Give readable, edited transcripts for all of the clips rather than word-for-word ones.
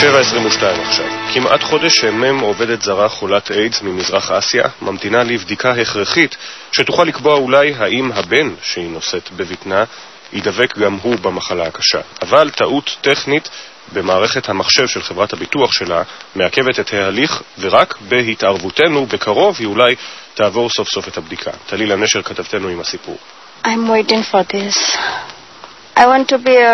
7:22 עכשיו. כמעט חודש שמם עובדת זרה חולת איידס ממזרח אסיה ממתינה לבדיקה הכרחית שתוכל לקבוע אולי האם הבן שהיא נושאת בבטנה ידבק גם הוא במחלה הקשה. אבל טעות טכנית במערכת המחשב של חברת הביטוח שלה מעכבת את ההליך, ורק בהתערבותנו בקרוב היא אולי תעבור סוף סוף את הבדיקה. תלילה נשר כתבתנו עם הסיפור. I'm waiting for this. I want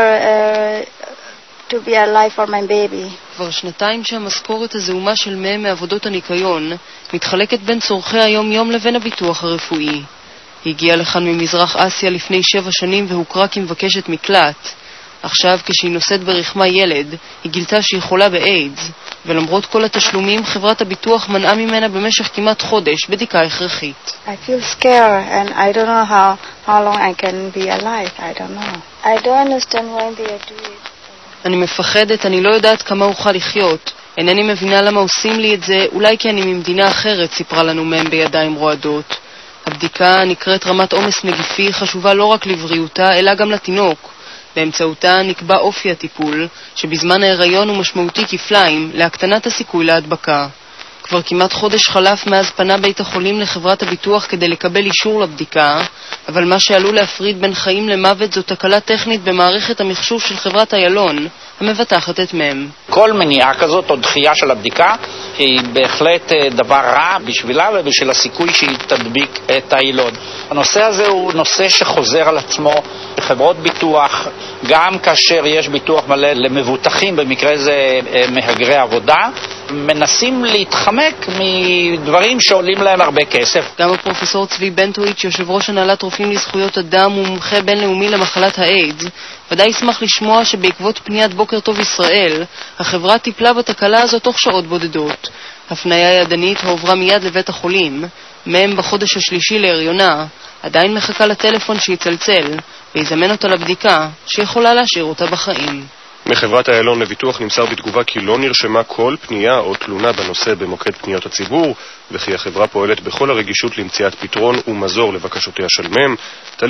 to be alive for my baby. כבר שנתיים שהמשכורת הזעומה של מהם מעבודות הניקיון מתחלקת בין צורכי היום-יום לבין הביטוח הרפואי. היא הגיעה לכאן ממזרח אסיה לפני 7 שנים והוכרה כמבקשת מקלט. עכשיו, כשהיא נושאת ברחמה ילד, היא גילתה שהיא חולה באיידס, ולמרות כל התשלומים, חברת הביטוח מנעה ממנה במשך כמעט חודש בדיקה הכרחית. I feel scared and I don't know how long I can be alive. I don't know. I don't understand why they do it. אני מפחדת, אני לא יודעת כמה אוכל לחיות. אינני מבינה למה עושים לי את זה, אולי כי אני ממדינה אחרת, סיפרה לנו מהם בידיים רועדות. הבדיקה נקראת רמת עומס נגיפי, חשובה לא רק לבריאותה, אלא גם לתינוק. באמצעותה נקבע אופי הטיפול, שבזמן ההיריון הוא משמעותי כפליים להקטנת הסיכוי להדבקה. כבר כמעט חודש חלף מאז פנה בית החולים לחברת הביטוח כדי לקבל אישור לבדיקה, אבל מה שעלול להפריד בין חיים למוות זו תקלה טכנית במערכת המחשוב של חברת איילון, המבטחת את מהם. כל מניעה כזאת או דחייה של הבדיקה היא בהחלט דבר רע בשבילה ובשביל הסיכוי שהיא תדביק את הילוד. הנושא הזה הוא נושא שחוזר על עצמו בחברות ביטוח, גם כאשר יש ביטוח מלא למבוטחים, במקרה זה מהגרי עבודה, מנסים להתחמק מדברים שעולים להם הרבה כסף. גם הפרופסור צבי בנטוויץ', יושב ראש הנהלת רופאים לזכויות אדם ומומחה בינלאומי למחלת האיידס, ודאי ישמח לשמוע שבעקבות פניית בוקר טוב ישראל, החברה טיפלה בתקלה הזו תוך שעות בודדות. הפניה ידנית הועברה מיד לבית החולים, מהם בחודש השלישי להריונה, עדיין מחכה לטלפון שיצלצל, ויזמן אותה לבדיקה שיכולה להשאיר אותה בחיים. מחברת איילון לביטוח נמסר בתגובה כי לא נרשמה כל פנייה או תלונה בנושא במוקד פניות הציבור, וכי החברה פועלת בכל הרגישות למציאת פתרון ומזור לבקשותיה של מם.